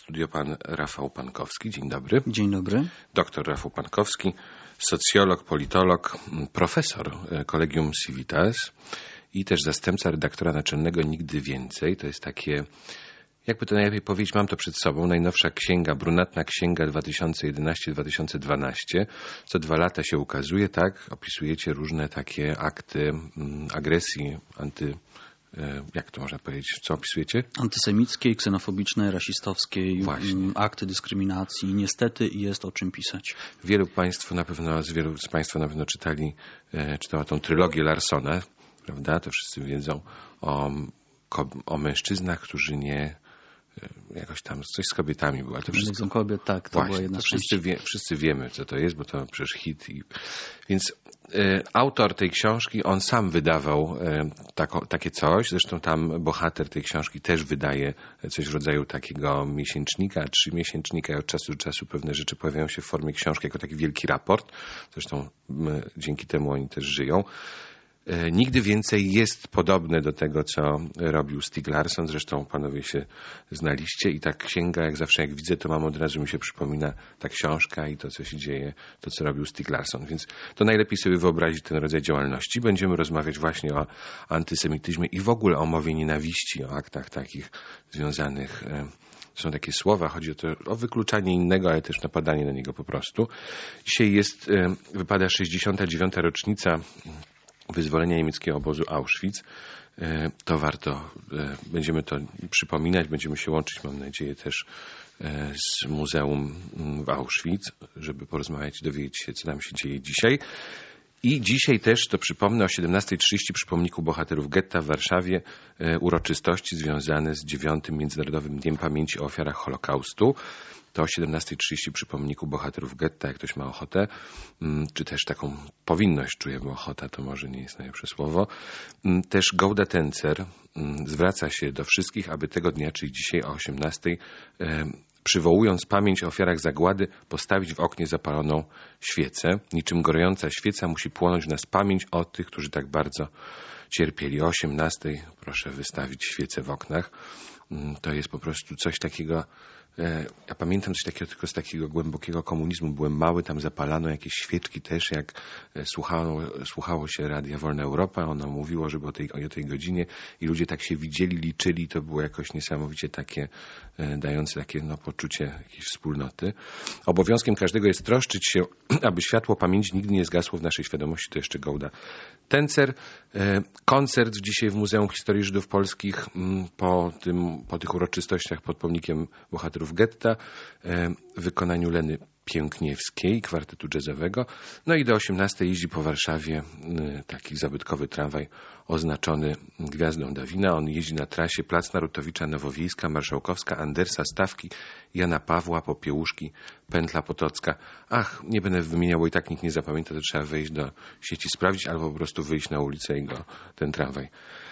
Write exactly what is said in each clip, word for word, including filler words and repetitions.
studio pan Rafał Pankowski. Dzień dobry. Dzień dobry. Doktor Rafał Pankowski, socjolog, politolog, profesor Collegium Civitas i też zastępca redaktora naczelnego Nigdy Więcej. To jest takie, jakby to najlepiej powiedzieć, mam to przed sobą, najnowsza księga, brunatna księga dwa tysiące jedenaście dwa tysiące dwanaście. Co dwa lata się ukazuje, tak? Opisujecie różne takie akty mm, agresji, anty... Jak to można powiedzieć? Co opisujecie? Antysemickiej, ksenofobicznej, rasistowskiej, Właśnie. Akty dyskryminacji. Niestety jest o czym pisać. Wielu państwa na pewno, z wielu z Państwa na pewno czytali, czytała tą trylogię Larsona, prawda? To wszyscy wiedzą o, o mężczyznach, którzy nie jakoś tam coś z kobietami było. To wszystko kobiet, tak, to Właśnie, była jedna to z wszyscy, wie, wszyscy wiemy, co to jest, bo to przecież hit. I... Więc e, autor tej książki, on sam wydawał e, tako, takie coś. Zresztą tam bohater tej książki też wydaje coś w rodzaju takiego miesięcznika, trzymiesięcznika i od czasu do czasu pewne rzeczy pojawiają się w formie książki jako taki wielki raport. Zresztą my, dzięki temu oni też żyją. Nigdy Więcej jest podobne do tego, co robił Stieg Larsson. Zresztą panowie się znaliście i ta księga, jak zawsze jak widzę, to mam od razu mi się przypomina ta książka i to, co się dzieje, to, co robił Stieg Larsson. Więc to najlepiej sobie wyobrazić ten rodzaj działalności. Będziemy rozmawiać właśnie o antysemityzmie i w ogóle o mowie nienawiści, o aktach takich związanych. Są takie słowa, chodzi o to, o wykluczanie innego, ale też napadanie na niego po prostu. Dzisiaj jest, wypada sześćdziesiąta dziewiąta rocznica wyzwolenia niemieckiego obozu Auschwitz. To warto, będziemy to przypominać, będziemy się łączyć, mam nadzieję, też z muzeum w Auschwitz, żeby porozmawiać, dowiedzieć się, co tam się dzieje dzisiaj. I dzisiaj też, to przypomnę, o siedemnasta trzydzieści przy pomniku bohaterów getta w Warszawie uroczystości związane z dziewiątym Międzynarodowym Dniem Pamięci o Ofiarach Holokaustu. To o siedemnasta trzydzieści przy pomniku bohaterów getta, jak ktoś ma ochotę, czy też taką powinność czuje, bo ochota to może nie jest najlepsze słowo. Też Gouda Tencer zwraca się do wszystkich, aby tego dnia, czyli dzisiaj o osiemnastej, przywołując pamięć o ofiarach zagłady, postawić w oknie zapaloną świecę. Niczym gorejąca świeca musi płonąć w nas pamięć o tych, którzy tak bardzo cierpieli. O osiemnastej proszę wystawić świecę w oknach. To jest po prostu coś takiego. Ja pamiętam coś takiego tylko z takiego głębokiego komunizmu. Byłem mały, tam zapalano jakieś świeczki też, jak słuchało, słuchało się Radia Wolna Europa. Ono mówiło, żeby o tej, o tej godzinie i ludzie tak się widzieli, liczyli. To było jakoś niesamowicie takie, dające takie no, poczucie jakiejś wspólnoty. Obowiązkiem każdego jest troszczyć się, aby światło pamięci nigdy nie zgasło w naszej świadomości. To jeszcze Gouda Tencer. Koncert dzisiaj w Muzeum Historii Żydów Polskich po, tym, po tych uroczystościach pod pomnikiem bohaterów getta w wykonaniu Leny Piękniewskiej, kwartetu jazzowego. No i do osiemnastej jeździ po Warszawie taki zabytkowy tramwaj oznaczony gwiazdą Dawina. On jeździ na trasie Plac Narutowicza, Nowowiejska, Marszałkowska, Andersa, Stawki, Jana Pawła, Popiełuszki, Pętla Potocka. Ach, nie będę wymieniał, bo i tak nikt nie zapamięta, to trzeba wejść do sieci, sprawdzić albo po prostu wyjść na ulicę i go ten tramwaj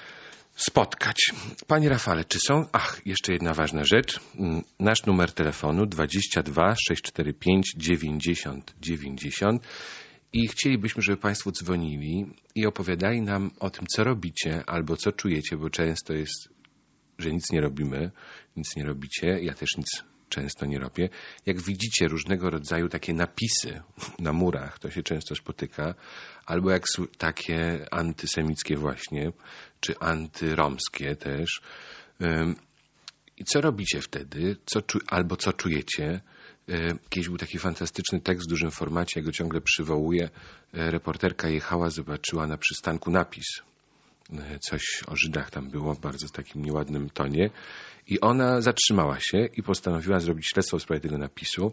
spotkać. Panie Rafale, czy są... Ach, jeszcze jedna ważna rzecz. Nasz numer telefonu dwadzieścia dwa sześćset czterdzieści pięć dziewięćdziesiąt dziewięćdziesiąt i chcielibyśmy, żeby Państwo dzwonili i opowiadali nam o tym, co robicie albo co czujecie, bo często jest, że nic nie robimy, nic nie robicie, ja też nic często nie robię. Jak widzicie różnego rodzaju takie napisy na murach, to się często spotyka, albo jak takie antysemickie właśnie, czy antyromskie też. I co robicie wtedy? Co czu- albo co czujecie? Kiedyś był taki fantastyczny tekst w dużym formacie, ja go ciągle przywołuję. Reporterka jechała, zobaczyła na przystanku napis. Coś o Żydach tam było w bardzo takim nieładnym tonie. I ona zatrzymała się i postanowiła zrobić śledztwo w sprawie tego napisu.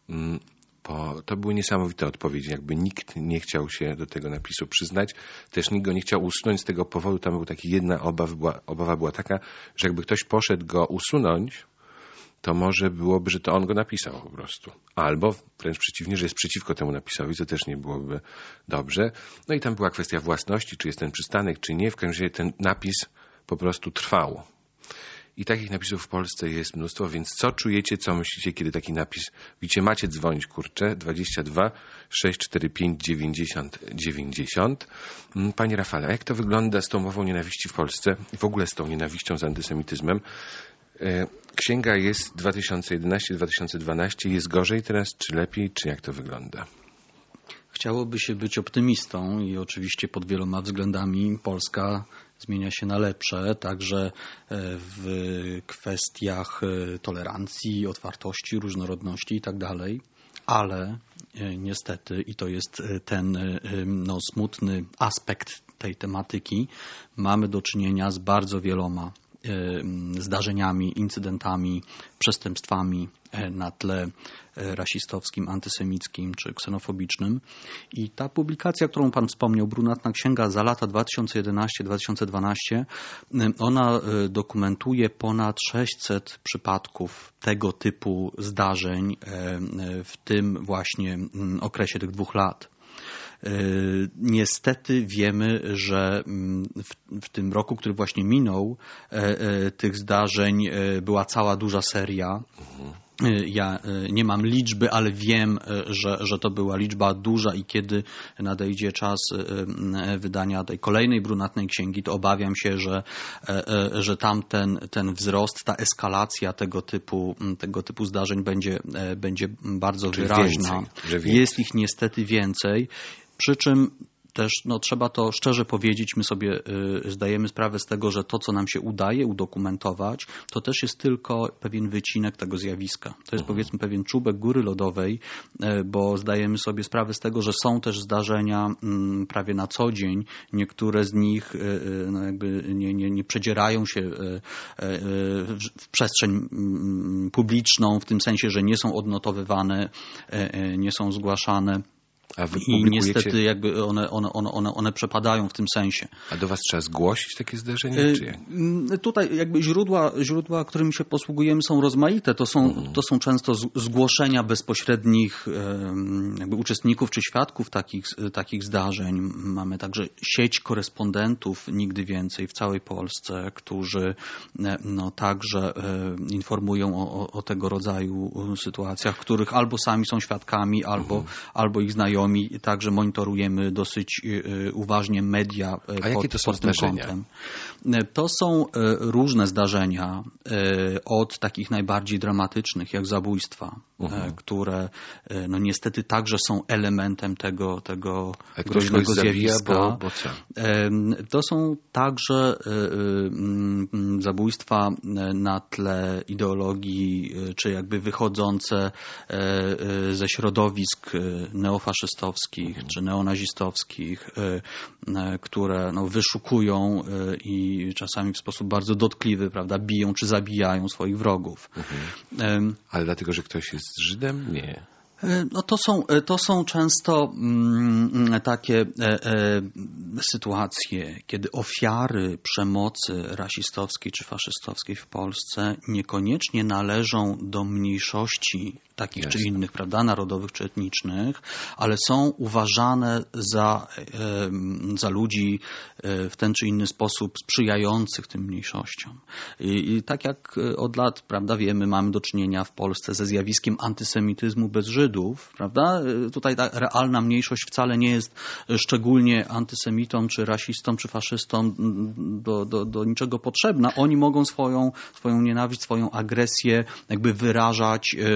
Bo to były niesamowite odpowiedzi. Jakby nikt nie chciał się do tego napisu przyznać. Też nikt go nie chciał usunąć z tego powodu. Tam był taki jedna obawa była, obawa była taka, że jakby ktoś poszedł go usunąć, to może byłoby, że to on go napisał po prostu. Albo wręcz przeciwnie, że jest przeciwko temu napisowi, co też nie byłoby dobrze. No i tam była kwestia własności, czy jest ten przystanek, czy nie. W każdym razie ten napis po prostu trwał. I takich napisów w Polsce jest mnóstwo, więc co czujecie, co myślicie, kiedy taki napis widzicie? Macie dzwonić, kurczę, dwadzieścia dwa sześćset czterdzieści pięć dziewięćdziesiąt dziewięćdziesiąt. Panie Rafale, a jak to wygląda z tą mową nienawiści w Polsce i w ogóle z tą nienawiścią, z antysemityzmem? księga jest dwa tysiące jedenaście dwa tysiące dwanaście. Jest gorzej teraz, czy lepiej, czy jak to wygląda? Chciałoby się być optymistą i oczywiście pod wieloma względami Polska zmienia się na lepsze, także w kwestiach tolerancji, otwartości, różnorodności i tak dalej. Ale niestety, i to jest ten no, smutny aspekt tej tematyki, mamy do czynienia z bardzo wieloma zdarzeniami, incydentami, przestępstwami na tle rasistowskim, antysemickim czy ksenofobicznym. I ta publikacja, którą Pan wspomniał, Brunatna Księga za lata dwa tysiące jedenaście dwa tysiące dwanaście, ona dokumentuje ponad sześćset przypadków tego typu zdarzeń w tym właśnie okresie tych dwóch lat. Niestety wiemy, że w, w tym roku, który właśnie minął, tych zdarzeń była cała duża seria. Ja nie mam liczby, ale wiem, że, że to była liczba duża i kiedy nadejdzie czas wydania tej kolejnej brunatnej księgi, to obawiam się, że, że tam ten, ten wzrost, ta eskalacja tego typu, tego typu zdarzeń będzie, będzie bardzo Czyli wyraźna. Więcej, że więcej. Jest ich niestety więcej, przy czym też no, trzeba to szczerze powiedzieć, my sobie y, zdajemy sprawę z tego, że to, co nam się udaje udokumentować, to też jest tylko pewien wycinek tego zjawiska. To jest mhm. powiedzmy pewien czubek góry lodowej, y, bo zdajemy sobie sprawę z tego, że są też zdarzenia y, prawie na co dzień. Niektóre z nich y, y, no, jakby nie, nie, nie przedzierają się y, y, w przestrzeń y, publiczną, w tym sensie, że nie są odnotowywane, y, y, nie są zgłaszane. A wy I niestety jakby one, one, one, one, one przepadają w tym sensie. A do was trzeba zgłosić takie zdarzenia? Czy jak? Tutaj jakby źródła, źródła, którymi się posługujemy, są rozmaite. To są, mhm. to są często zgłoszenia bezpośrednich jakby uczestników czy świadków takich, takich zdarzeń. Mamy także sieć korespondentów, nigdy więcej, w całej Polsce, którzy no, także informują o, o tego rodzaju sytuacjach, których albo sami są świadkami, albo, mhm. albo ich znajomi. Także monitorujemy dosyć uważnie media A jakie pod, to są pod tym zdarzenia? kątem. To są różne zdarzenia, od takich najbardziej dramatycznych jak zabójstwa, uh-huh. które no niestety także są elementem tego, tego groźnego zjawiska. Bo, bo co? To są także zabójstwa na tle ideologii, czy jakby wychodzące ze środowisk neofaszystowskich czy neonazistowskich, które no, wyszukują i czasami w sposób bardzo dotkliwy, prawda, biją czy zabijają swoich wrogów. Mhm. Ale dlatego, że ktoś jest Żydem? Nie. No to są, to są często mm, takie e, e, sytuacje, kiedy ofiary przemocy rasistowskiej czy faszystowskiej w Polsce niekoniecznie należą do mniejszości takich Jasne. czy innych, prawda, narodowych czy etnicznych, ale są uważane za, e, za ludzi w ten czy inny sposób sprzyjających tym mniejszościom. I, i tak jak od lat, prawda, wiemy, mamy do czynienia w Polsce ze zjawiskiem antysemityzmu bez Żydów, prawda? Tutaj ta realna mniejszość wcale nie jest szczególnie antysemitą, czy rasistą, czy faszystą do, do, do niczego potrzebna. Oni mogą swoją, swoją nienawiść, swoją agresję jakby wyrażać, yy,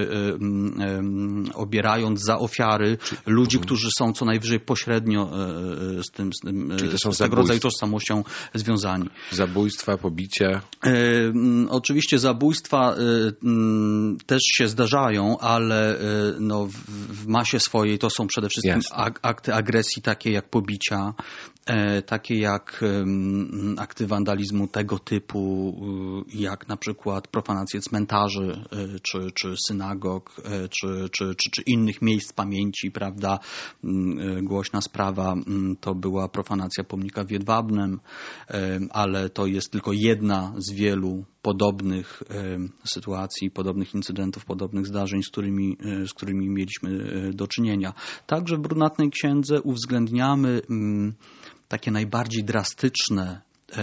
yy, obierając za ofiary Czy, ludzi, um, którzy są co najwyżej pośrednio yy, z tym, z, tym, to są z tego rodzaju tożsamością związani. Zabójstwa, pobicia? Yy, oczywiście zabójstwa yy, też się zdarzają, ale yy, no, w, w masie swojej to są przede wszystkim ag- akty agresji takie jak pobicia, e, takie jak e, akty wandalizmu tego typu, e, jak na przykład profanacje cmentarzy, e, czy, czy synagog, e, czy, czy, czy, czy innych miejsc pamięci, prawda. E, głośna sprawa e, to była profanacja pomnika w Jedwabnem, e, ale to jest tylko jedna z wielu podobnych e, sytuacji, podobnych incydentów, podobnych zdarzeń, z którymi, e, z którymi mieliśmy do czynienia. Także w Brunatnej Księdze uwzględniamy m, takie najbardziej drastyczne e,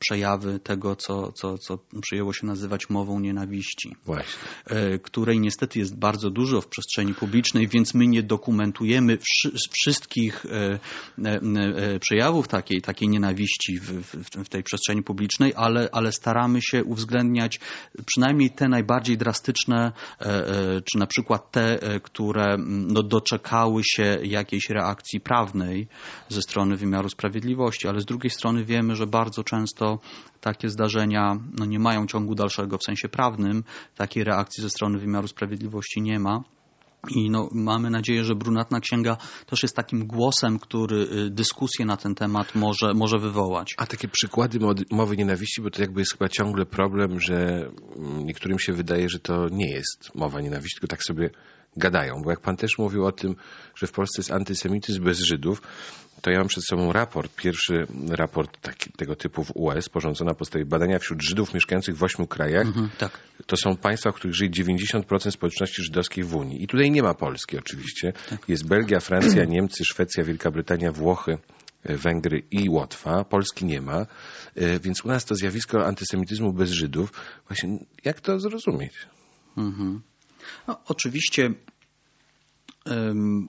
przejawy tego, co, co, co przyjęło się nazywać mową nienawiści. Właśnie. Której niestety jest bardzo dużo w przestrzeni publicznej, więc my nie dokumentujemy wszy, wszystkich przejawów takiej, takiej nienawiści w, w, w tej przestrzeni publicznej, ale, ale staramy się uwzględniać przynajmniej te najbardziej drastyczne, czy na przykład te, które no, doczekały się jakiejś reakcji prawnej ze strony wymiaru sprawiedliwości, ale z drugiej strony wiemy, że bardzo często takie zdarzenia no, nie mają ciągu dalszego w sensie prawnym, takiej reakcji ze strony wymiaru sprawiedliwości nie ma. I no, mamy nadzieję, że Brunatna Księga też jest takim głosem, który dyskusję na ten temat może, może wywołać. A takie przykłady mowy nienawiści, bo to jakby jest chyba ciągle problem, że niektórym się wydaje, że to nie jest mowa nienawiści, tylko tak sobie gadają. Bo jak pan też mówił o tym, że w Polsce jest antysemityzm bez Żydów, to ja mam przed sobą raport, pierwszy raport taki, tego typu w U S, sporządzony na podstawie badania wśród Żydów mieszkających w ośmiu krajach. Mhm, tak. To są państwa, w których żyje dziewięćdziesiąt procent społeczności żydowskiej w Unii. I tutaj nie ma Polski oczywiście. Tak. Jest Belgia, Francja, Niemcy, Szwecja, Wielka Brytania, Włochy, Węgry i Łotwa. Polski nie ma. Więc u nas to zjawisko antysemityzmu bez Żydów. Właśnie jak to zrozumieć? Mhm. No, oczywiście um,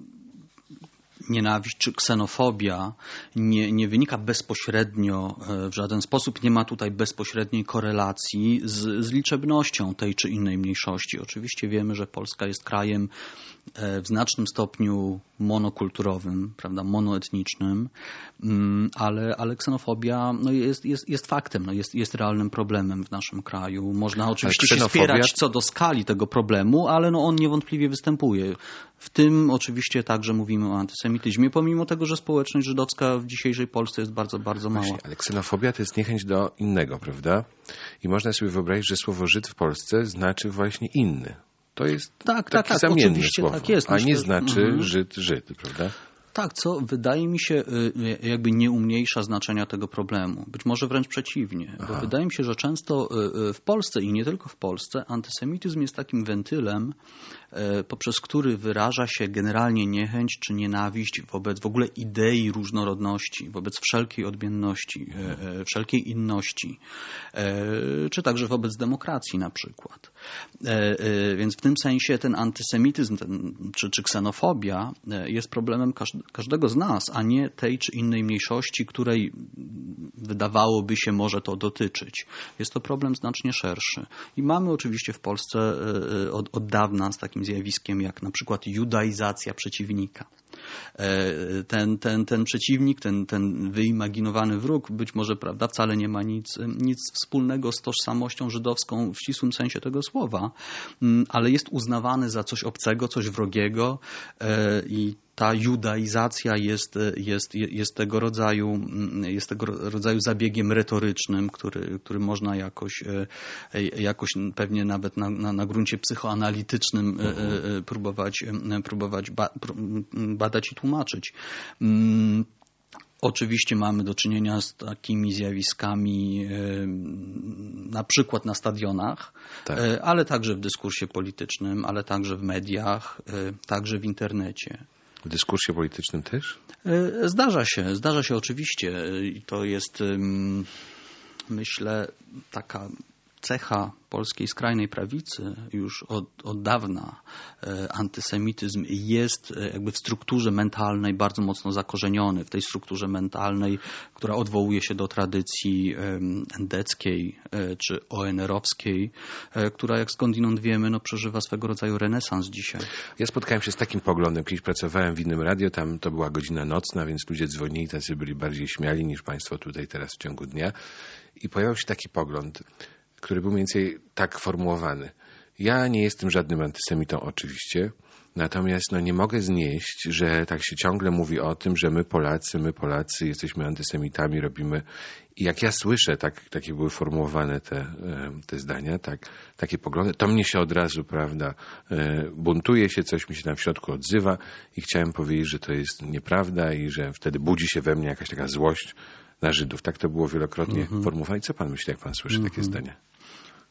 nienawiść czy ksenofobia nie, nie wynika bezpośrednio w żaden sposób, nie ma tutaj bezpośredniej korelacji z, z liczebnością tej czy innej mniejszości. Oczywiście wiemy, że Polska jest krajem w znacznym stopniu monokulturowym, prawda, monoetnicznym, ale, ale ksenofobia no jest, jest, jest faktem, no jest, jest realnym problemem w naszym kraju. Można oczywiście ksenofobia... się spierać co do skali tego problemu, ale no on niewątpliwie występuje. W tym oczywiście także mówimy o antysemityzmie, pomimo tego, że społeczność żydowska w dzisiejszej Polsce jest bardzo, bardzo mała. Właśnie, ale ksenofobia to jest niechęć do innego, prawda? I można sobie wyobrazić, że słowo Żyd w Polsce znaczy właśnie inny. To jest tak, takie tak, zamienne tak, słowo, tak jest. a nie Myślę, znaczy mhm. Żyd, Żyd, prawda? Tak, co wydaje mi się jakby nie umniejsza znaczenia tego problemu. Być może wręcz przeciwnie. Bo wydaje mi się, że często w Polsce i nie tylko w Polsce antysemityzm jest takim wentylem, poprzez który wyraża się generalnie niechęć czy nienawiść wobec w ogóle idei różnorodności, wobec wszelkiej odmienności, wszelkiej inności, czy także wobec demokracji na przykład. Więc w tym sensie ten antysemityzm ten, czy, czy ksenofobia jest problemem każdego z nas, a nie tej czy innej mniejszości, której wydawałoby się może to dotyczyć. Jest to problem znacznie szerszy. I mamy oczywiście w Polsce od, od dawna z takim zjawiskiem jak na przykład judaizacja przeciwnika. Ten, ten, ten przeciwnik, ten, ten wyimaginowany wróg być może, prawda, wcale nie ma nic, nic wspólnego z tożsamością żydowską w ścisłym sensie tego słowa, ale jest uznawany za coś obcego, coś wrogiego i ta judaizacja jest, jest, jest, tego rodzaju, jest tego rodzaju zabiegiem retorycznym, który, który można jakoś, jakoś pewnie nawet na, na, na gruncie psychoanalitycznym próbować, próbować ba, badać i tłumaczyć. Oczywiście mamy do czynienia z takimi zjawiskami na przykład na stadionach, tak. ale także w dyskursie politycznym, ale także w mediach, także w internecie. W dyskursie politycznym też? Zdarza się, zdarza się oczywiście. I to jest, myślę, taka cecha polskiej skrajnej prawicy już od, od dawna. Antysemityzm jest jakby w strukturze mentalnej bardzo mocno zakorzeniony, w tej strukturze mentalnej, która odwołuje się do tradycji endeckiej czy O N R-owskiej, która jak skądinąd wiemy, no, przeżywa swego rodzaju renesans dzisiaj. Ja spotkałem się z takim poglądem. Kiedyś pracowałem w innym radio, tam to była godzina nocna, więc ludzie dzwonili, tacy byli bardziej śmiali niż państwo tutaj teraz w ciągu dnia. I pojawił się taki pogląd, który był mniej więcej tak formułowany. Ja nie jestem żadnym antysemitą oczywiście, natomiast no, nie mogę znieść, że tak się ciągle mówi o tym, że my Polacy, my Polacy jesteśmy antysemitami, robimy... I jak ja słyszę, tak, takie były formułowane te, te zdania, tak, takie poglądy, to mnie się od razu, prawda, buntuje się, coś mi się tam w środku odzywa i chciałem powiedzieć, że to jest nieprawda i że wtedy budzi się we mnie jakaś taka złość na Żydów. Tak to było wielokrotnie mm-hmm. formułowane. I co pan myśli, jak pan słyszy mm-hmm. takie zdania?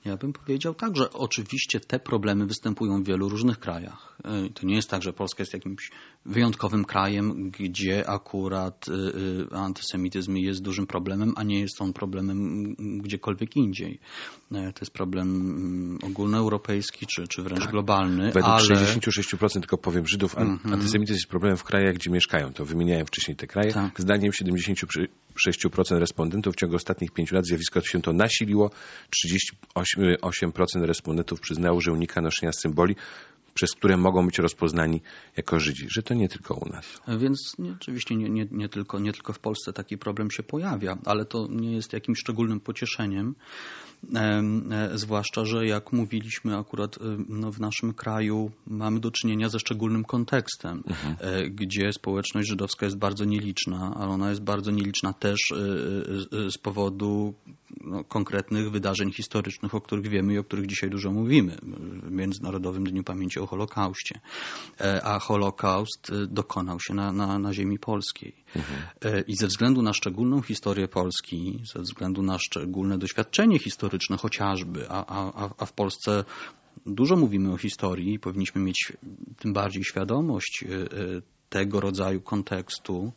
Ja bym powiedział tak, że oczywiście te problemy występują w wielu różnych krajach. To nie jest tak, że Polska jest jakimś wyjątkowym krajem, gdzie akurat antysemityzm jest dużym problemem, a nie jest on problemem gdziekolwiek indziej. To jest problem ogólnoeuropejski czy, czy wręcz tak. globalny. Według ale... sześćdziesiąt sześć procent tylko powiem Żydów, mm-hmm. antysemityzm jest problemem w krajach, gdzie mieszkają. To wymieniałem wcześniej te kraje. Tak. Zdaniem siedemdziesiąt sześć procent respondentów w ciągu ostatnich pięciu lat zjawisko się to nasiliło. trzydzieści osiem procent respondentów przyznało, że unika noszenia symboli, przez które mogą być rozpoznani jako Żydzi, że to nie tylko u nas. Więc nie, oczywiście nie, nie, nie, tylko, nie tylko w Polsce taki problem się pojawia, ale to nie jest jakimś szczególnym pocieszeniem, e, e, zwłaszcza, że jak mówiliśmy akurat e, no, w naszym kraju mamy do czynienia ze szczególnym kontekstem, mhm. e, gdzie społeczność żydowska jest bardzo nieliczna, ale ona jest bardzo nieliczna też e, e, z powodu no, konkretnych wydarzeń historycznych, o których wiemy i o których dzisiaj dużo mówimy w Międzynarodowym Dniu Pamięci o Holokauście. A Holokaust dokonał się na, na, na ziemi polskiej. Mhm. I ze względu na szczególną historię Polski, ze względu na szczególne doświadczenie historyczne chociażby, a, a, a w Polsce dużo mówimy o historii i powinniśmy mieć tym bardziej świadomość tego rodzaju kontekstu,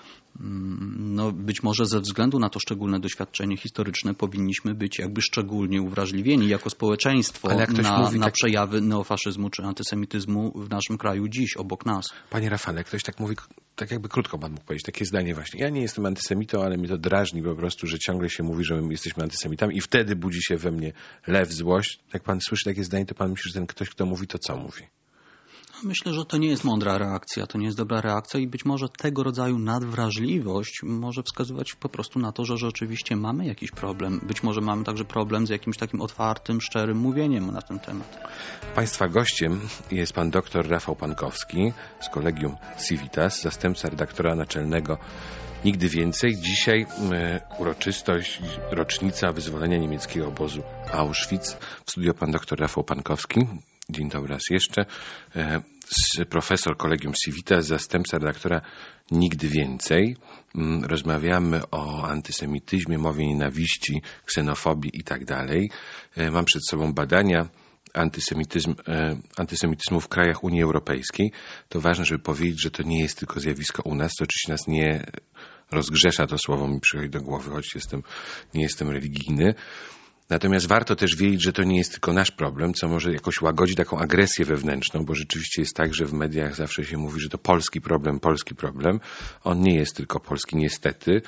no być może ze względu na to szczególne doświadczenie historyczne powinniśmy być jakby szczególnie uwrażliwieni jako społeczeństwo na, mówi, na tak... przejawy neofaszyzmu czy antysemityzmu w naszym kraju dziś, obok nas. Panie Rafale, ktoś tak mówi, tak jakby krótko pan mógł powiedzieć, takie zdanie właśnie. Ja nie jestem antysemitą, ale mnie to drażni po prostu, że ciągle się mówi, że my jesteśmy antysemitami i wtedy budzi się we mnie lew, złość. Jak pan słyszy takie zdanie, to pan myśli, że ten ktoś, kto mówi, to co mówi? Myślę, że to nie jest mądra reakcja, to nie jest dobra reakcja i być może tego rodzaju nadwrażliwość może wskazywać po prostu na to, że rzeczywiście mamy jakiś problem. Być może mamy także problem z jakimś takim otwartym, szczerym mówieniem na ten temat. Państwa gościem jest pan doktor Rafał Pankowski z Kolegium Civitas, zastępca redaktora naczelnego Nigdy Więcej. Dzisiaj y, uroczystość, rocznica wyzwolenia niemieckiego obozu Auschwitz. W studio pan doktor Rafał Pankowski. Dzień dobry raz jeszcze. Profesor Kolegium Civitas, zastępca redaktora Nigdy Więcej. Rozmawiamy o antysemityzmie, mowie nienawiści, ksenofobii i tak dalej. Mam przed sobą badania antysemityzm, antysemityzmu w krajach Unii Europejskiej. To ważne, żeby powiedzieć, że to nie jest tylko zjawisko u nas. To oczywiście nas nie rozgrzesza, to słowo mi przychodzi do głowy, choć jestem, nie jestem religijny. Natomiast warto też wiedzieć, że to nie jest tylko nasz problem, co może jakoś łagodzi taką agresję wewnętrzną, bo rzeczywiście jest tak, że w mediach zawsze się mówi, że to polski problem, polski problem. On nie jest tylko polski, niestety.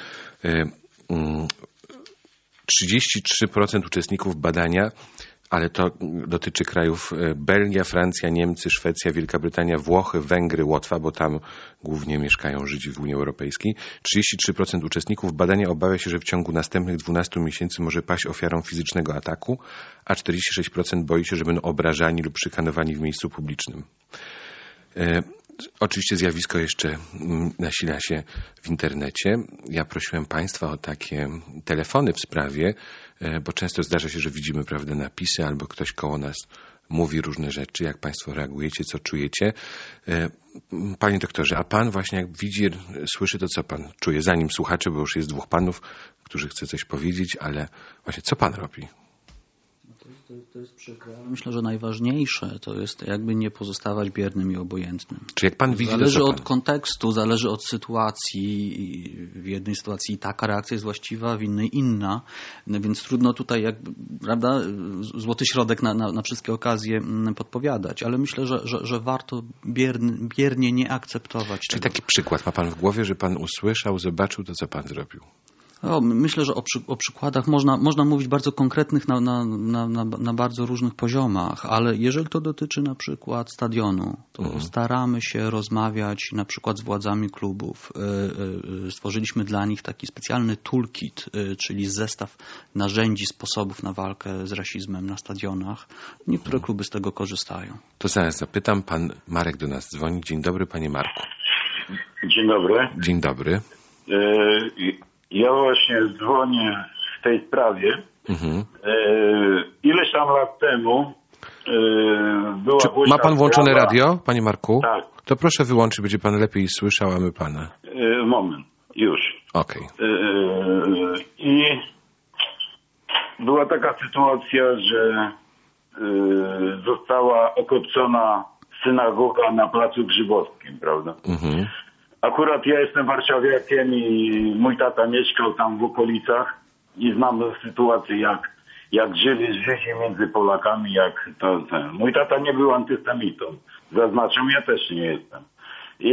trzydzieści trzy procent uczestników badania, ale to dotyczy krajów Belgia, Francja, Niemcy, Szwecja, Wielka Brytania, Włochy, Węgry, Łotwa, bo tam głównie mieszkają Żydzi w Unii Europejskiej. trzydzieści trzy procent uczestników badania obawia się, że w ciągu następnych dwunastu miesięcy może paść ofiarą fizycznego ataku, a czterdzieści sześć procent boi się, że będą obrażani lub szykanowani w miejscu publicznym. E, oczywiście zjawisko jeszcze nasila się w internecie. Ja prosiłem Państwa o takie telefony w sprawie, bo często zdarza się, że widzimy, prawda, napisy albo ktoś koło nas mówi różne rzeczy, jak Państwo reagujecie, co czujecie. Panie doktorze, a Pan właśnie jak widzi, słyszy, to co Pan czuje? Zanim słuchacze, bo już jest dwóch panów, którzy chcą coś powiedzieć, ale właśnie co Pan robi? To, to jest przykre. Myślę, że najważniejsze to jest jakby nie pozostawać biernym i obojętnym. Czy jak pan widzi, zależy to od kontekstu, zależy od sytuacji. W jednej sytuacji taka reakcja jest właściwa, w innej inna. No więc trudno tutaj jakby, prawda, złoty środek na, na, na wszystkie okazje podpowiadać. Ale myślę, że, że, że warto bierny, biernie nie akceptować Czyli tego. Taki przykład ma pan w głowie, że pan usłyszał, zobaczył to, co pan zrobił? O, myślę, że o, przy, o przykładach można, można mówić bardzo konkretnych na, na, na, na, na bardzo różnych poziomach, ale jeżeli to dotyczy na przykład stadionu, to mhm. staramy się rozmawiać na przykład z władzami klubów. Stworzyliśmy dla nich taki specjalny toolkit, czyli zestaw narzędzi, sposobów na walkę z rasizmem na stadionach. Niektóre mhm. kluby z tego korzystają. To zaraz zapytam. Pan Marek do nas dzwoni. Dzień dobry, panie Marku. Dzień dobry. Dzień dobry. Y- Ja właśnie dzwonię w tej sprawie. Mhm. E, ileś tam lat temu e, była Czy ma pan włączone sprawa... radio, panie Marku? Tak. To proszę wyłączyć, będzie pan lepiej słyszał, a my pana. E, moment, już. Okej. Okay. E, I była taka sytuacja, że y, została okopcona synagoga na Placu Grzybowskim, prawda? Mhm. Akurat ja jestem warszawiakiem i mój tata mieszkał tam w okolicach i znam sytuację, jak, jak żyli Żydzi między Polakami, jak to, ten. Mój tata nie był antysemitą. Zaznaczam, ja też nie jestem. I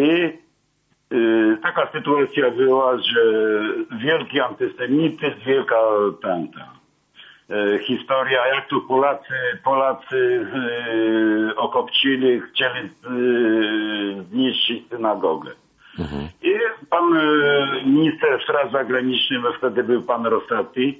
y, taka sytuacja była, że wielki antysemityzm, wielka ten, ten, y, historia, jak tu Polacy, Polacy y, okopcili, chcieli y, zniszczyć synagogę. Mhm. I pan y, minister spraw zagranicznych, wtedy był pan Rosati,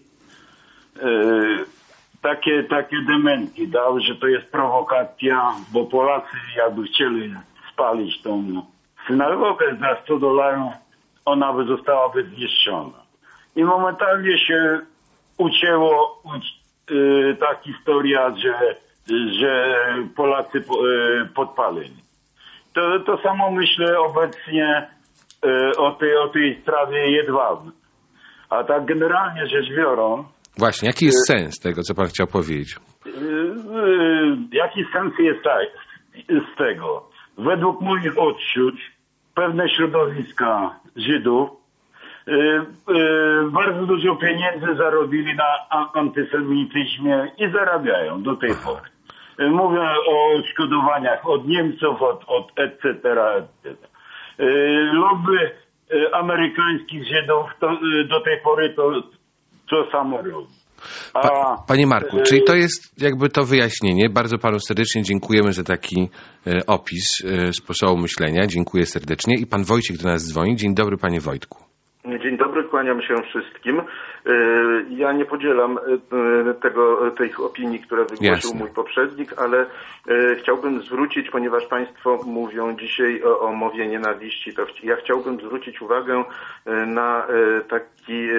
y, takie, takie demenki dał, że to jest prowokacja, bo Polacy jakby chcieli spalić tą synagogę za sto dolarów, ona by zostałaby zniszczona. I momentalnie się ucięło y, ta historia, że, że Polacy y, podpaleni. To, to samo myślę obecnie y, o, tej, o tej sprawie Jedwabnej. A tak generalnie rzecz biorąc... Właśnie, jaki jest y, sens tego, co pan chciał powiedzieć? Y, y, jaki sens jest tak, z tego? Według moich odczuć pewne środowiska Żydów y, y, bardzo dużo pieniędzy zarobili na antysemityzmie i zarabiają do tej pory. Mówię o odszkodowaniach od Niemców, od, od et cetera, et cetera. Lobby amerykańskich Żydów to, do tej pory to, to samo robi. A, pa, panie Marku, czyli to jest jakby to wyjaśnienie. Bardzo panu serdecznie dziękujemy za taki e, opis e, sposobu myślenia. Dziękuję serdecznie. I pan Wojciech do nas dzwoni. Dzień dobry, panie Wojtku. Dzień dobry, kłaniam się wszystkim. Ja nie podzielam tego, tych opinii, które wygłosił Jasne. mój poprzednik, ale chciałbym zwrócić, ponieważ państwo mówią dzisiaj o, o mowie nienawiści, to ja chciałbym zwrócić uwagę na taki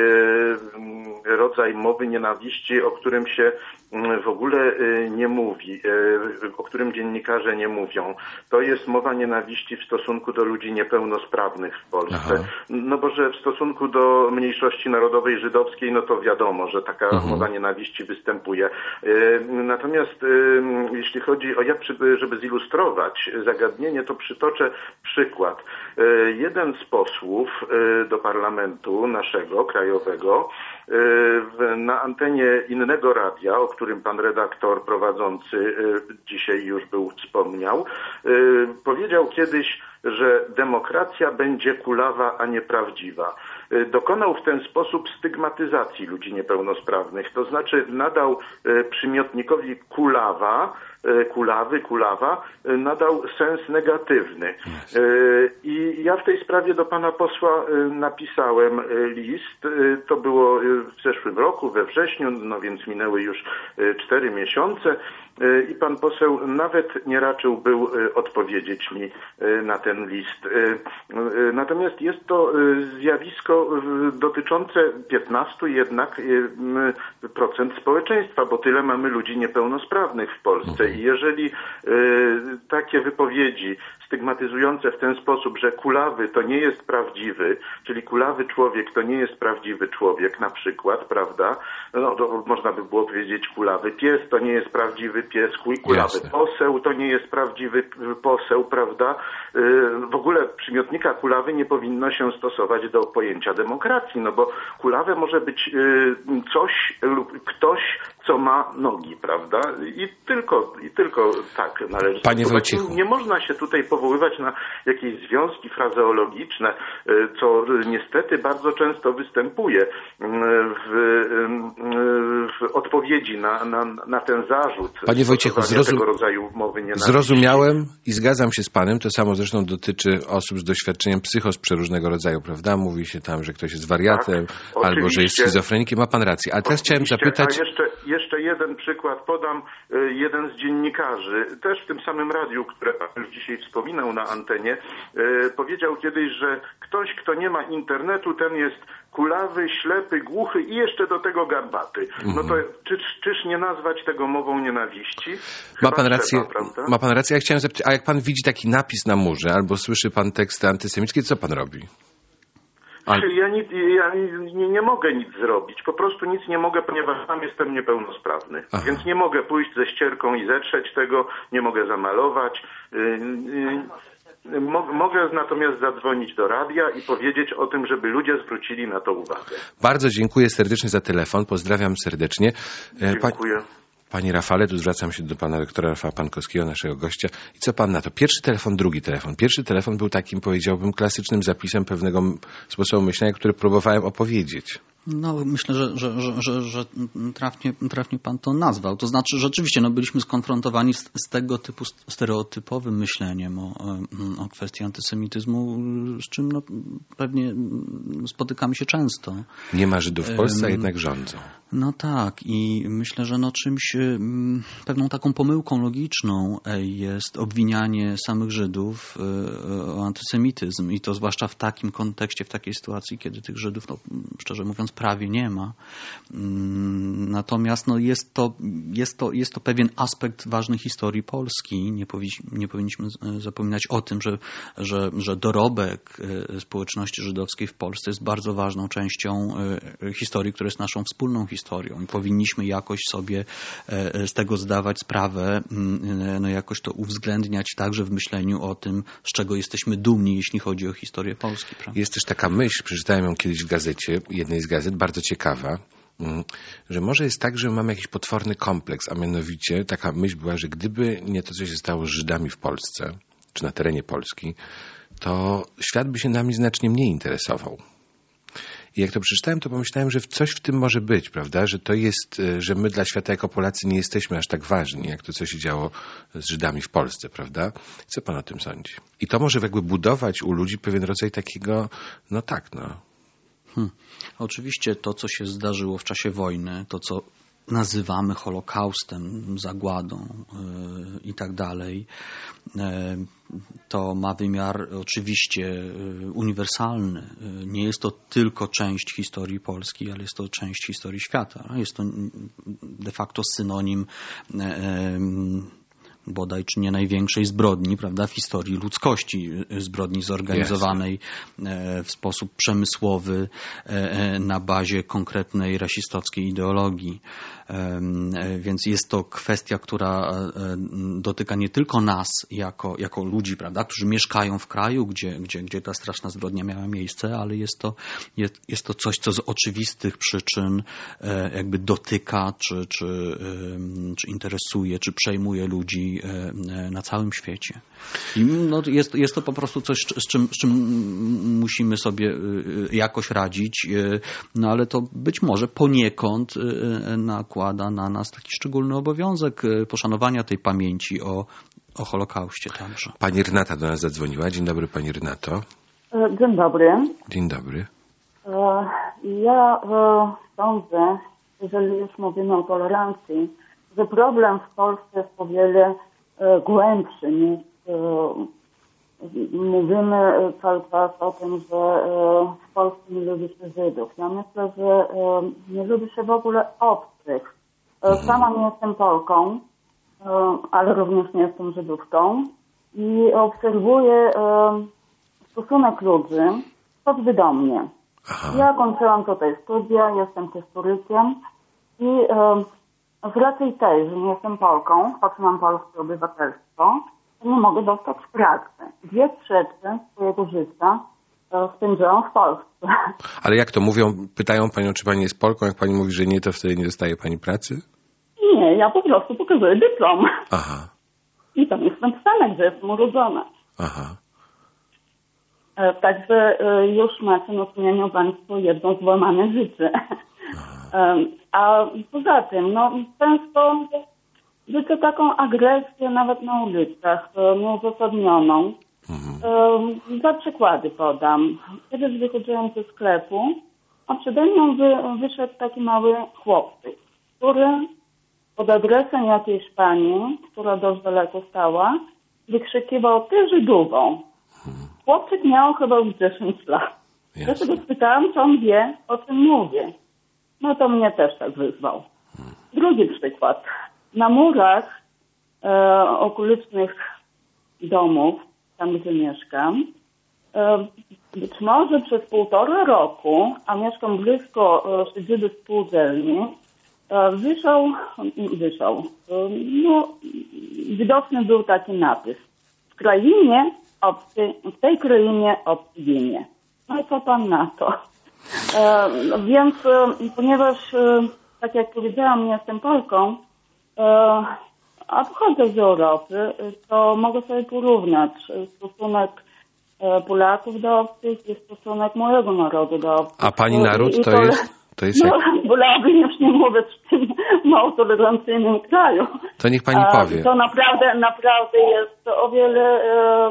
rodzaj mowy nienawiści, o którym się w ogóle nie mówi, o którym dziennikarze nie mówią. To jest mowa nienawiści w stosunku do ludzi niepełnosprawnych w Polsce. Aha. No bo że w stosunku do mniejszości narodowej żydowskiej, no to wiadomo, że taka Aha. mowa nienawiści występuje. Natomiast jeśli chodzi o, ja, żeby zilustrować zagadnienie, to przytoczę przykład. Jeden z posłów do parlamentu naszego, krajowego, na antenie innego radia, o którym pan redaktor prowadzący dzisiaj już był wspomniał, powiedział kiedyś, że demokracja będzie kulawa, a nie prawdziwa. Dokonał w ten sposób stygmatyzacji ludzi niepełnosprawnych, to znaczy nadał przymiotnikowi kulawa, kulawy, kulawa, nadał sens negatywny. I ja w tej sprawie do pana posła napisałem list, to było w zeszłym roku, we wrześniu, no więc minęły już cztery miesiące i pan poseł nawet nie raczył był odpowiedzieć mi na ten list. Natomiast jest to zjawisko dotyczące piętnastu jednak procent społeczeństwa, bo tyle mamy ludzi niepełnosprawnych w Polsce. I jeżeli y, takie wypowiedzi stygmatyzujące w ten sposób, że kulawy to nie jest prawdziwy, czyli kulawy człowiek to nie jest prawdziwy człowiek na przykład, prawda? No to można by było powiedzieć kulawy pies to nie jest prawdziwy pies, kulawy Jasne. poseł to nie jest prawdziwy poseł, prawda? Y, w ogóle przymiotnika kulawy nie powinno się stosować do pojęcia demokracji, no bo kulawę może być y, coś lub ktoś, co ma nogi, prawda? I tylko, i tylko tak należy Panie Wojciechu. Nie można się tutaj powoływać na jakieś związki frazeologiczne, co niestety bardzo często występuje w, w odpowiedzi na, na, na ten zarzut. Panie Wojciechu, zrozum... tego rodzaju mowy nienawiści. Zrozumiałem i zgadzam się z panem. To samo zresztą dotyczy osób z doświadczeniem psychos przeróżnego rodzaju, prawda? Mówi się tam, że ktoś jest wariatem, tak, albo że jest schizofrenikiem. Ma pan rację. A teraz chciałem zapytać... A jeszcze, jeszcze jeden przykład podam. Jeden z dziennikarzy, też w tym samym radiu, które pan już dzisiaj wspominał na antenie, powiedział kiedyś, że ktoś, kto nie ma internetu, ten jest kulawy, ślepy, głuchy i jeszcze do tego garbaty. No to czyż, czyż nie nazwać tego mową nienawiści? Ma pan rację, trzeba, ma pan rację. Ja chciałem zapytać, a jak pan widzi taki napis na murze albo słyszy pan teksty antysemickie, co pan robi? Ale... Ja, nie, ja nie, nie mogę nic zrobić. Po prostu nic nie mogę, ponieważ sam jestem niepełnosprawny. Aha. Więc nie mogę pójść ze ścierką i zetrzeć tego, nie mogę zamalować. Mogę natomiast zadzwonić do radia i powiedzieć o tym, żeby ludzie zwrócili na to uwagę. Bardzo dziękuję serdecznie za telefon. Pozdrawiam serdecznie. Dziękuję. Pa... Panie Rafale, tu zwracam się do pana doktora Rafała Pankowskiego, naszego gościa. I co pan na to? Pierwszy telefon, drugi telefon. Pierwszy telefon był takim, powiedziałbym, klasycznym zapisem pewnego sposobu myślenia, który próbowałem opowiedzieć. No, myślę, że, że, że, że, że trafnie, trafnie pan to nazwał. To znaczy, rzeczywiście no, byliśmy skonfrontowani z, z tego typu stereotypowym myśleniem o, o kwestii antysemityzmu, z czym no, pewnie spotykamy się często. Nie ma Żydów w Polsce, a jednak rządzą. No tak i myślę, że no czymś, pewną taką pomyłką logiczną jest obwinianie samych Żydów o antysemityzm i to zwłaszcza w takim kontekście, w takiej sytuacji, kiedy tych Żydów, no, szczerze mówiąc, prawie nie ma. Natomiast no, jest, to, jest, to, jest to pewien aspekt ważny historii Polski. Nie, powi, nie powinniśmy zapominać o tym, że, że, że dorobek społeczności żydowskiej w Polsce jest bardzo ważną częścią historii, która jest naszą wspólną historią i powinniśmy jakoś sobie z tego zdawać sprawę, no jakoś to uwzględniać także w myśleniu o tym, z czego jesteśmy dumni, jeśli chodzi o historię Polski. Prawda? Jest też taka myśl, przeczytałem ją kiedyś w gazecie, jednej z gazet, bardzo ciekawa, że może jest tak, że mamy jakiś potworny kompleks, a mianowicie taka myśl była, że gdyby nie to, co się stało z Żydami w Polsce, czy na terenie Polski, to świat by się nami znacznie mniej interesował. I jak to przeczytałem, to pomyślałem, że coś w tym może być, prawda? Że to jest, że my dla świata jako Polacy nie jesteśmy aż tak ważni, jak to, co się działo z Żydami w Polsce, prawda? Co pan o tym sądzi? I to może jakby budować u ludzi pewien rodzaj takiego, no tak, no. Hmm. Oczywiście to, co się zdarzyło w czasie wojny, to, co nazywamy Holokaustem, zagładą yy, i tak dalej, yy, to ma wymiar oczywiście yy, uniwersalny. Yy, nie jest to tylko część historii Polski, ale jest to część historii świata. Jest to de facto synonim yy, bodaj czy nie największej zbrodni, prawda, w historii ludzkości, zbrodni zorganizowanej yes. w sposób przemysłowy na bazie konkretnej rasistowskiej ideologii. Więc jest to kwestia, która dotyka nie tylko nas jako, jako ludzi, prawda, którzy mieszkają w kraju, gdzie, gdzie, gdzie ta straszna zbrodnia miała miejsce, ale jest to, jest, jest to coś, co z oczywistych przyczyn jakby dotyka, czy, czy, czy interesuje, czy przejmuje ludzi na całym świecie. I no, jest, jest to po prostu coś, z czym, z czym musimy sobie jakoś radzić, no ale to być może poniekąd nakłada na nas taki szczególny obowiązek poszanowania tej pamięci o, o Holokauście także. Pani Renata do nas zadzwoniła. Dzień dobry, pani Renato. Dzień dobry. Dzień dobry. Ja sądzę, jeżeli już mówimy o tolerancji, że problem w Polsce jest o wiele głębszy niż mówimy cały czas o tym, że w Polsce nie lubi się Żydów. Ja myślę, że nie lubi się w ogóle obcych. Sama nie jestem Polką, ale również nie jestem Żydówką i obserwuję stosunek ludzi choćby do mnie. Aha. Ja kończyłam tutaj studia, jestem historykiem i z racji tej, że nie jestem Polką, choć mam polskie obywatelstwo, to nie mogę dostać pracy. Dwie trzecie swojego życia spędziłam w Polsce. Ale jak to mówią, pytają panią, czy pani jest Polką, jak pani mówi, że nie, to wtedy nie dostaje pani pracy? Nie, ja po prostu pokazuję dyplom. Aha. I tam jest napisane, że jestem urodzona. Aha. Także już macie na sumieniu państwo jedno złamane życie. Aha. A poza tym, no często widzę taką agresję nawet na ulicach, nieuzasadnioną. Mhm. Za przykłady podam. Kiedyś wychodziłam ze sklepu, a przede mną wy, wyszedł taki mały chłopczyk, który pod adresem jakiejś pani, która dość daleko stała, wykrzykiwał: ty Żydówą. Mhm. Chłopczyk miał chyba już dziesięć lat. Ja sobie spytałam, czy on wie, o czym mówię. No to mnie też tak wyzwał. Mhm. Drugi przykład. Na murach e, okolicznych domów, tam gdzie mieszkam, Być może przez półtora roku, a mieszkam blisko siedziby spółdzielni, wyszał, wyszał, no widoczny był taki napis. W krainie obcy, w tej krainie obcy ginie. No i co pan na to? E, więc e, ponieważ, e, tak jak powiedziałam, nie jestem Polką, e, a pochodzę z Europy, to mogę sobie porównać stosunek e, Polaków do obcych i stosunek mojego narodu do obcych. A pani naród I, i to, to jest... To jest no, jak... wolałabym już nie mówić w tym mało tolerancyjnym kraju. To niech pani powie. E, to naprawdę, naprawdę jest o wiele... E,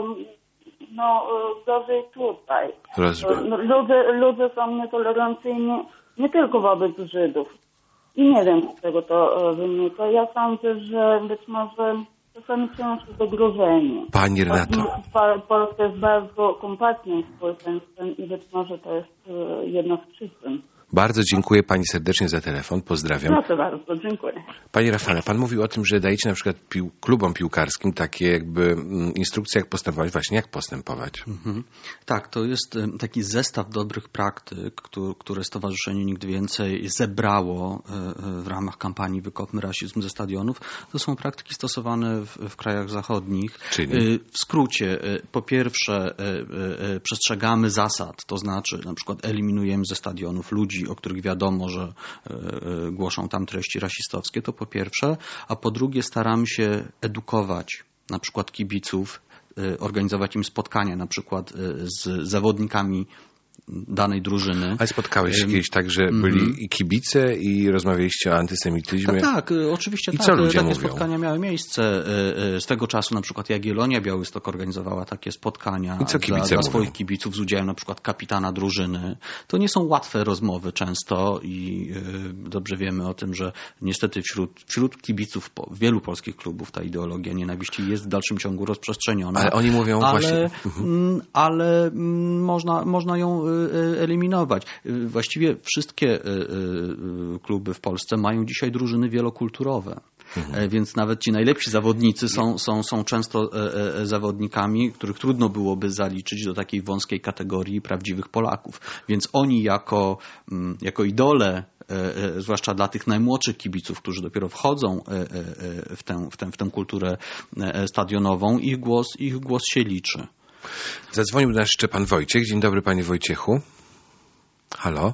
No, gorzej tutaj. Ludzie, ludzie są nietolerancyjni nie tylko wobec Żydów. I nie wiem, z czego to wynika. Ja sądzę, że być może czasami czują się zagrożeni. Pani Renato. Polska jest bardzo kompaktnym społeczeństwem i być może to jest jedna z przyczyn. Bardzo dziękuję pani serdecznie za telefon. Pozdrawiam. Proszę bardzo, dziękuję. Panie Rafale, pan mówił o tym, że dajecie na przykład pił, klubom piłkarskim takie jakby mm, instrukcje, jak postępować. Właśnie, jak postępować? Mhm. Tak, to jest taki zestaw dobrych praktyk, które Stowarzyszenie Nigdy Więcej zebrało w ramach kampanii Wykopmy rasizm ze stadionów. To są praktyki stosowane w, w krajach zachodnich. Czyli? W skrócie, po pierwsze przestrzegamy zasad, to znaczy na przykład eliminujemy ze stadionów ludzi, o których wiadomo, że e, głoszą tam treści rasistowskie, to po pierwsze, a po drugie staramy się edukować na przykład kibiców, e, organizować im spotkania na przykład e, z zawodnikami danej drużyny. Ale spotkałeś się kiedyś tak, że byli mm. i kibice i rozmawialiście o antysemityzmie? Tak, tak, oczywiście I tak. co ludzie takie mówią? spotkania miały miejsce. Z tego czasu na przykład Jagiellonia Białystok organizowała takie spotkania I co kibice dla, dla mówią? swoich kibiców z udziałem na przykład kapitana drużyny. To nie są łatwe rozmowy często i dobrze wiemy o tym, że niestety wśród, wśród kibiców po, wielu polskich klubów ta ideologia nienawiści jest w dalszym ciągu rozprzestrzeniona. Ale oni mówią ale, właśnie... Mhm. Ale można, można ją eliminować. Właściwie wszystkie kluby w Polsce mają dzisiaj drużyny wielokulturowe. Mhm. Więc nawet ci najlepsi zawodnicy są, są, są często zawodnikami, których trudno byłoby zaliczyć do takiej wąskiej kategorii prawdziwych Polaków. Więc oni jako, jako idole, zwłaszcza dla tych najmłodszych kibiców, którzy dopiero wchodzą w tę, w tę, w tę kulturę stadionową, ich głos, ich głos się liczy. Zadzwonił do nas jeszcze pan Wojciech. Dzień dobry, panie Wojciechu. Halo?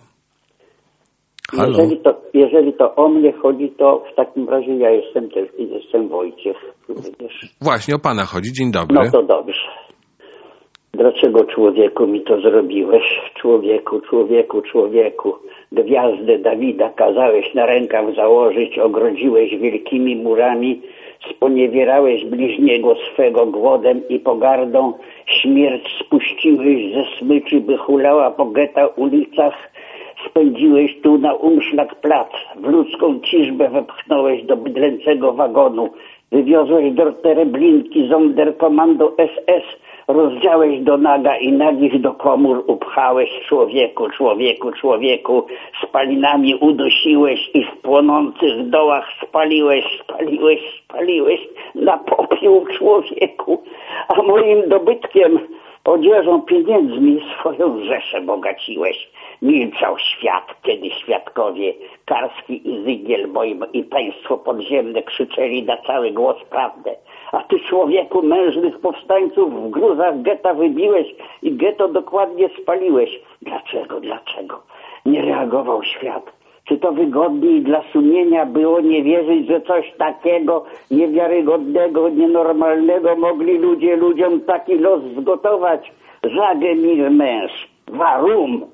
Halo? Jeżeli to, jeżeli to o mnie chodzi, to w takim razie ja jestem też, jestem Wojciech. Wiesz? Właśnie o pana chodzi. Dzień dobry. No to dobrze. Dlaczego, człowieku, mi to zrobiłeś? Człowieku, człowieku, człowieku. Gwiazdę Dawida kazałeś na rękaw założyć, ogrodziłeś wielkimi murami, sponiewierałeś bliźniego swego głodem i pogardą, śmierć spuściłeś ze smyczy, by hulała po getta ulicach, spędziłeś tu na umszlak plac, w ludzką ciżbę wepchnąłeś do bydlęcego wagonu, wywiozłeś do Tereblinki Sonderkommando S S, rozdziałeś do naga i nagich do komór upchałeś, człowieku, człowieku, człowieku, spalinami udosiłeś i w płonących dołach spaliłeś, spaliłeś, spaliłeś na popiół, człowieku, a moim dobytkiem, odzieżą, pieniędzmi swoją rzeszę bogaciłeś. Milczał świat, kiedy świadkowie Karski i Zygiel moim i państwo podziemne krzyczeli na cały głos prawdę. A ty, człowieku, mężnych powstańców w gruzach getta wybiłeś i getto dokładnie spaliłeś. Dlaczego, dlaczego nie reagował świat? Czy to wygodniej dla sumienia było nie wierzyć, że coś takiego niewiarygodnego, nienormalnego mogli ludzie ludziom taki los zgotować? Sage mir męż, warum?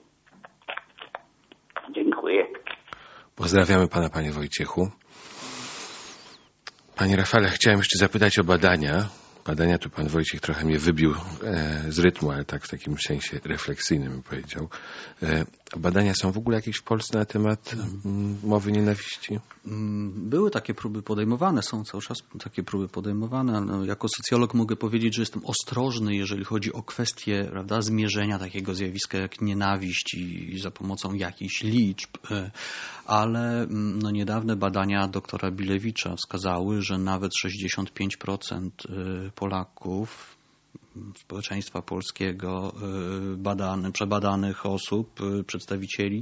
Dziękuję. Pozdrawiamy pana, panie Wojciechu. Panie Rafale, chciałem jeszcze zapytać o badania. Badania, tu pan Wojciech trochę mnie wybił e, z rytmu, ale tak w takim sensie refleksyjnym bym powiedział. E, badania są w ogóle jakieś w Polsce na temat m, mowy nienawiści? Były takie próby podejmowane, są cały czas takie próby podejmowane. No, jako socjolog mogę powiedzieć, że jestem ostrożny, jeżeli chodzi o kwestię, prawda, zmierzenia takiego zjawiska jak nienawiść i, i za pomocą jakichś liczb, ale no, niedawne badania doktora Bilewicza wskazały, że nawet sześćdziesiąt pięć procent Polaków społeczeństwa polskiego, badany, przebadanych osób, przedstawicieli,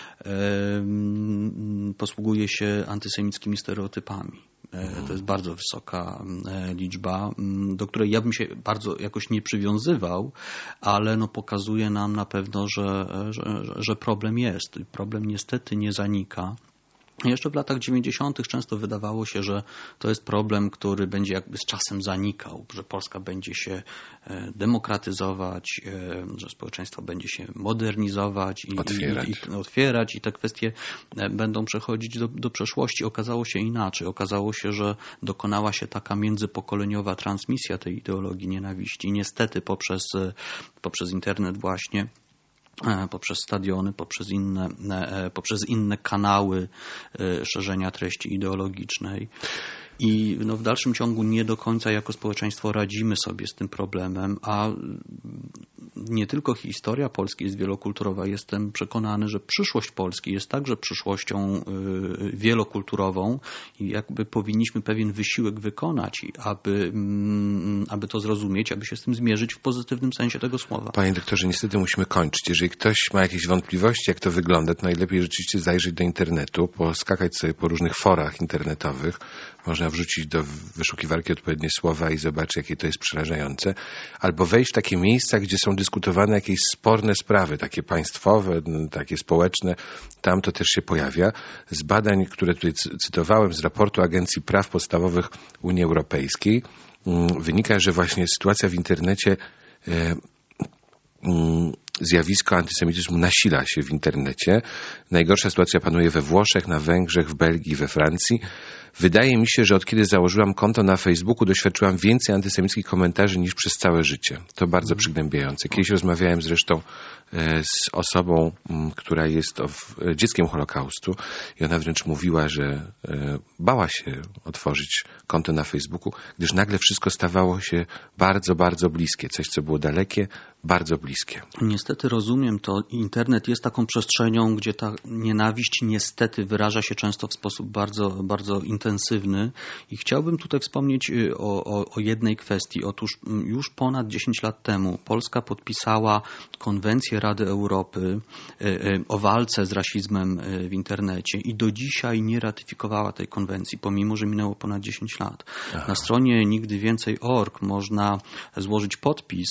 posługuje się antysemickimi stereotypami. To jest bardzo wysoka liczba, do której ja bym się bardzo jakoś nie przywiązywał, ale no pokazuje nam na pewno, że, że, że problem jest. Problem niestety nie zanika. Jeszcze w latach dziewięćdziesiątych często wydawało się, że to jest problem, który będzie jakby z czasem zanikał, że Polska będzie się demokratyzować, że społeczeństwo będzie się modernizować i otwierać, i, i, otwierać, i te kwestie będą przechodzić do, do przeszłości. Okazało się inaczej. Okazało się, że dokonała się taka międzypokoleniowa transmisja tej ideologii nienawiści. Niestety poprzez, poprzez internet właśnie, poprzez stadiony, poprzez inne, poprzez inne kanały szerzenia treści ideologicznej. I no w dalszym ciągu nie do końca jako społeczeństwo radzimy sobie z tym problemem, a nie tylko historia Polski jest wielokulturowa. Jestem przekonany, że przyszłość Polski jest także przyszłością wielokulturową i jakby powinniśmy pewien wysiłek wykonać, aby, aby to zrozumieć, aby się z tym zmierzyć w pozytywnym sensie tego słowa. Panie doktorze, niestety musimy kończyć. Jeżeli ktoś ma jakieś wątpliwości, jak to wygląda, to najlepiej rzeczywiście zajrzeć do internetu, poskakać sobie po różnych forach internetowych. Można wrzucić do wyszukiwarki odpowiednie słowa i zobaczyć, jakie to jest przerażające. Albo wejść w takie miejsca, gdzie są dyskutowane jakieś sporne sprawy, takie państwowe, takie społeczne. Tam to też się pojawia. Z badań, które tutaj cytowałem, z raportu Agencji Praw Podstawowych Unii Europejskiej, wynika, że właśnie sytuacja w internecie, zjawisko antysemityzmu nasila się w internecie. Najgorsza sytuacja panuje we Włoszech, na Węgrzech, w Belgii, we Francji. Wydaje mi się, że od kiedy założyłam konto na Facebooku, doświadczyłam więcej antysemickich komentarzy niż przez całe życie. To bardzo przygnębiające. Kiedyś rozmawiałem zresztą z osobą, która jest dzieckiem Holokaustu i ona wręcz mówiła, że bała się otworzyć konto na Facebooku, gdyż nagle wszystko stawało się bardzo, bardzo bliskie. Coś, co było dalekie, bardzo bliskie. Niestety rozumiem to. Internet jest taką przestrzenią, gdzie ta nienawiść niestety wyraża się często w sposób bardzo, bardzo intensywny i chciałbym tutaj wspomnieć o, o, o jednej kwestii. Otóż już ponad dziesięć lat temu Polska podpisała konwencję Rady Europy o walce z rasizmem w internecie i do dzisiaj nie ratyfikowała tej konwencji, pomimo że minęło ponad dziesięć lat. Aha. Na stronie nigdy więcej kropka org można złożyć podpis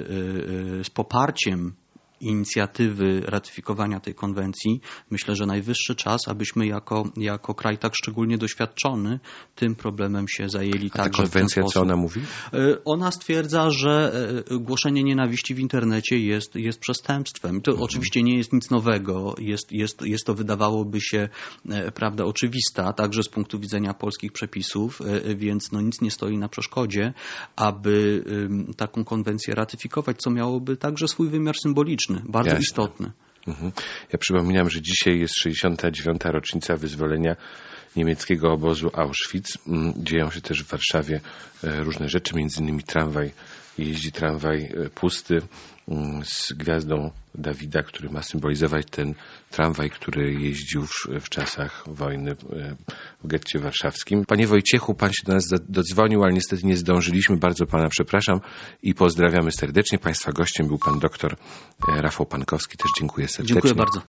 z poparciem inicjatywy ratyfikowania tej konwencji. Myślę, że najwyższy czas, abyśmy jako, jako kraj tak szczególnie doświadczony tym problemem się zajęli. A ta konwencja, co ona mówi? Ona stwierdza, że głoszenie nienawiści w internecie jest, jest przestępstwem. To mhm. oczywiście nie jest nic nowego. Jest, jest, jest to, wydawałoby się, prawda, oczywista, także z punktu widzenia polskich przepisów, więc no nic nie stoi na przeszkodzie, aby taką konwencję ratyfikować, co miałoby także swój wymiar symboliczny. Bardzo Jasne. istotny. Mhm. Ja przypominam, że dzisiaj jest sześćdziesiąta dziewiąta rocznica wyzwolenia niemieckiego obozu Auschwitz. Dzieją się też w Warszawie różne rzeczy, między innymi tramwaj, jeździ tramwaj pusty z gwiazdą Dawida, który ma symbolizować ten tramwaj, który jeździł w, w czasach wojny w getcie warszawskim. Panie Wojciechu, pan się do nas dodzwonił, ale niestety nie zdążyliśmy. Bardzo pana przepraszam i pozdrawiamy serdecznie. Państwa gościem był pan doktor Rafał Pankowski. Też dziękuję serdecznie. Dziękuję bardzo.